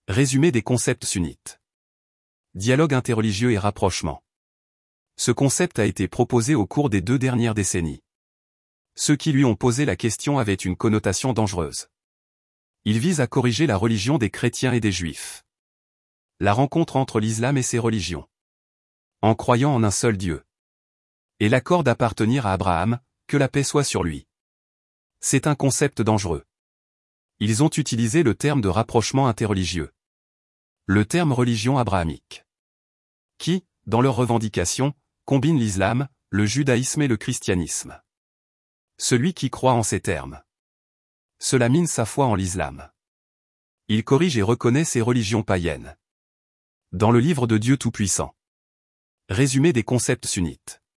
Résumé des concepts sunnites. Dialogue interreligieux et rapprochement. Ce concept a été proposé au cours des 2 dernières décennies. Ceux qui lui ont posé la question avaient une connotation dangereuse. Il vise à corriger la religion des chrétiens et des juifs. La rencontre entre l'islam et ses religions. En croyant en un seul Dieu. Et l'accord d'appartenir à Abraham, que la paix soit sur lui. C'est un concept dangereux. Ils ont utilisé le terme de rapprochement interreligieux. Le terme religion abrahamique. Qui, dans leurs revendications, combine l'islam, le judaïsme et le christianisme. Celui qui croit en ces termes. Cela mine sa foi en l'islam. Il corrige et reconnaît ces religions païennes. Dans le livre de Dieu Tout-Puissant. Résumé des concepts sunnites.